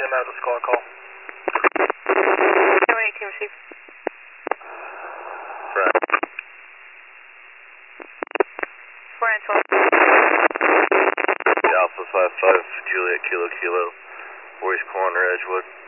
Jim out of the squad call. 18 receive. Right. 4 and 12. Alpha 55, Juliet Kilo Kilo, Warriors Corner, Edgewood.